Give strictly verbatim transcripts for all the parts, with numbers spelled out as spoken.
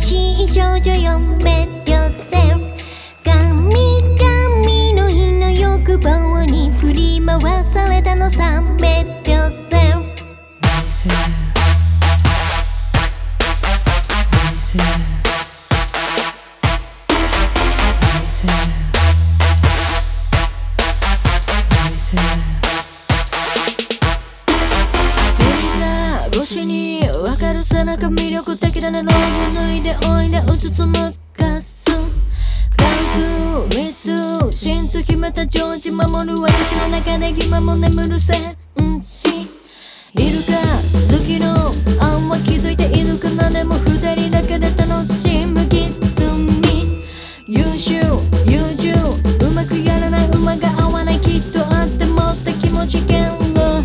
しい少女よメデュセル神々の日の欲望に振り回されたのさメデュセル越しに分かる背中魅力的だねローブ脱いでおいでうつつ抜かすダンス密真実秘めたジョージ守る私の中で今も眠る戦士いるか月の案は気づいているかなでも二人だけで楽しむギズミ優秀優柔うまくやらない馬が合わないきっとあってもって気持ちゲンロ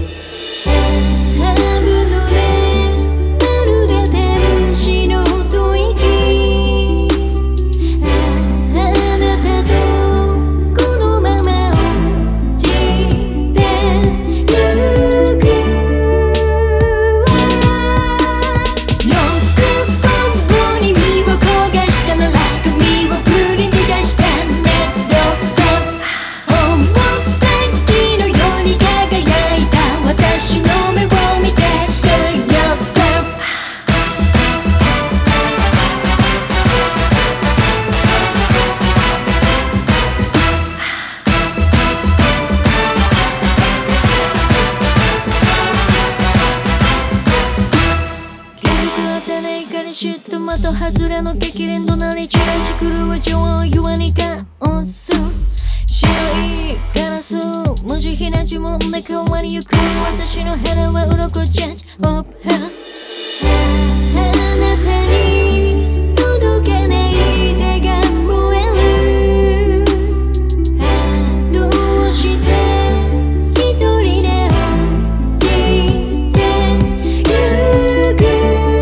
シットまと外れの激連となりチラシ狂う女王弱にカオス白いガラス無慈悲な呪文で変わりゆく私のヘラは鱗ジェットオープンあなたに届けない手が燃えるあどうして一人で落ちてゆく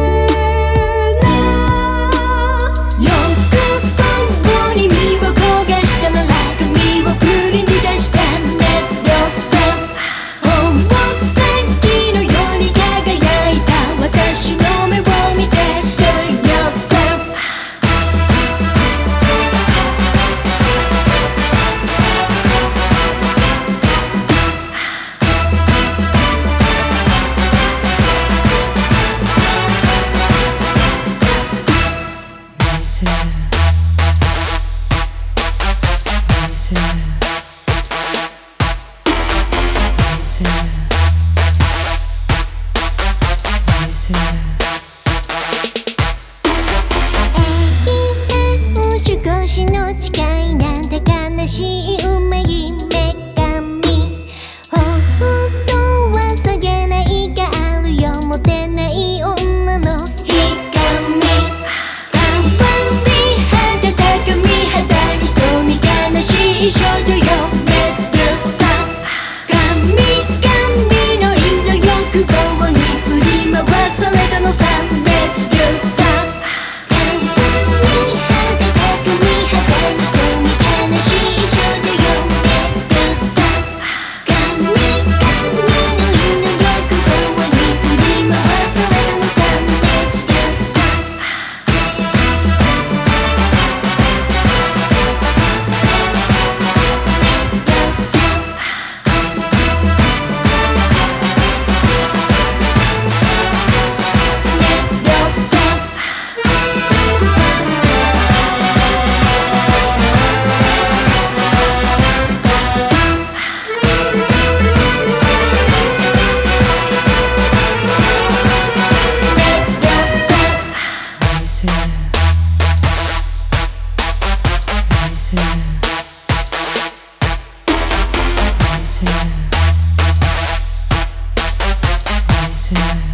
星の誓いなんて悲しい夢夢神本当は下げないがあるよモテない女の瞳変わり果てた髪肌に瞳悲しい少女よメデュサ神々の日の欲望に振り回されたのさメデュサYeah.